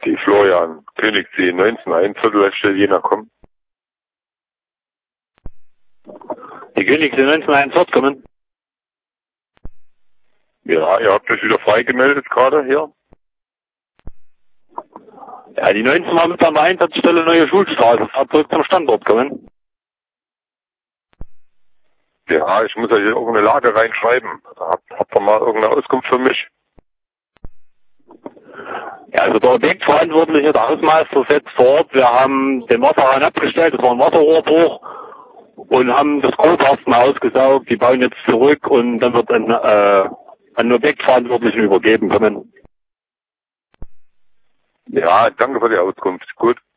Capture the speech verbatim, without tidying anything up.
Die Florian, Königssee neunzehn, ein Viertel Stelle Jena kommen. Die Königssee neunzehn eins wird kommen. Ja, ihr habt euch wieder freigemeldet gerade hier. Ja, die neunzehn war mit an der Einsatzstelle Neue Schulstraße. Fahrt zurück zum Standort kommen. Ja, ich muss ja hier irgendeine Lage reinschreiben. Habt, habt ihr mal irgendeine Auskunft für mich? Ja, also der Objektverantwortliche, der Hausmeister, ist jetzt vor Ort. Wir haben den Wasserhahn abgestellt, das war ein Wasserrohrbruch, und haben das Grub erstmal ausgesaugt. Die bauen jetzt zurück und dann wird ein, äh, an den Objektverantwortlichen übergeben kommen. Ja, danke für die Auskunft. Gut.